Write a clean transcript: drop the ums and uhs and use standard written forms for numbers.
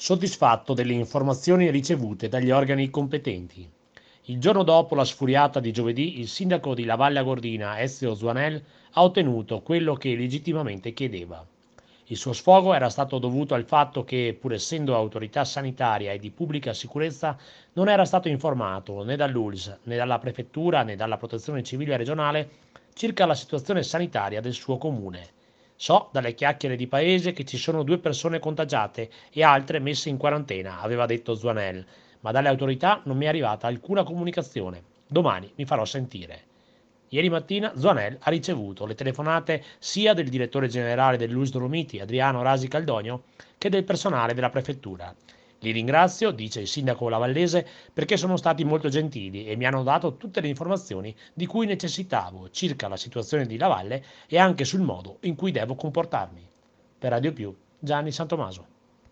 soddisfatto delle informazioni ricevute dagli organi competenti. Il giorno dopo la sfuriata di giovedì, il sindaco di Lavalla Gordina, Ezio Zuanel, ha ottenuto quello che legittimamente chiedeva. Il suo sfogo era stato dovuto al fatto che, pur essendo autorità sanitaria e di pubblica sicurezza, non era stato informato né dall'ULSS, né dalla prefettura, né dalla protezione civile regionale circa la situazione sanitaria del suo comune. So dalle chiacchiere di paese che ci sono 2 persone contagiate e altre messe in quarantena, aveva detto Zuanel, ma dalle autorità non mi è arrivata alcuna comunicazione. Domani mi farò sentire. Ieri mattina Zuanel ha ricevuto le telefonate sia del direttore generale dell'UIS Dolomiti, Adriano Rasi Caldogno, che del personale della prefettura. Li ringrazio, dice il sindaco lavallese, perché sono stati molto gentili e mi hanno dato tutte le informazioni di cui necessitavo circa la situazione di Lavalle e anche sul modo in cui devo comportarmi. Per Radio Più, Gianni Santomaso.